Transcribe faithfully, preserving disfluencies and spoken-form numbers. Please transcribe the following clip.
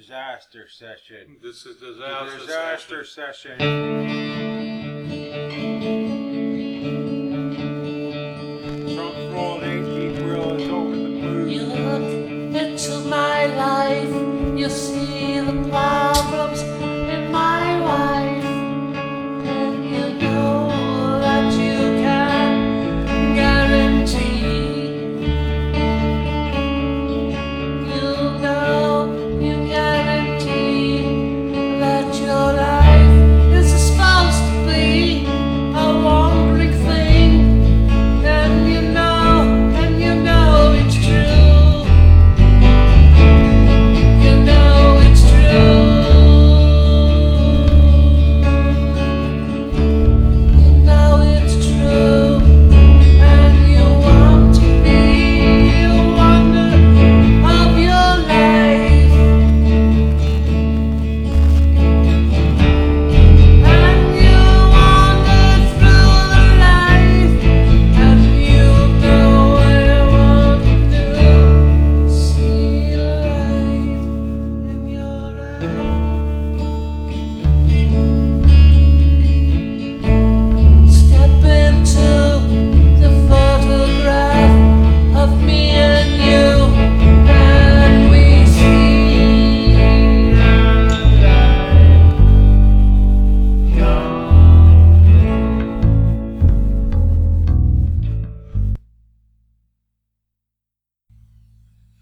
disaster session. This is The disaster, disaster session. session. Trump fraud H P grill is over the moon. You look into my life, you see the plot.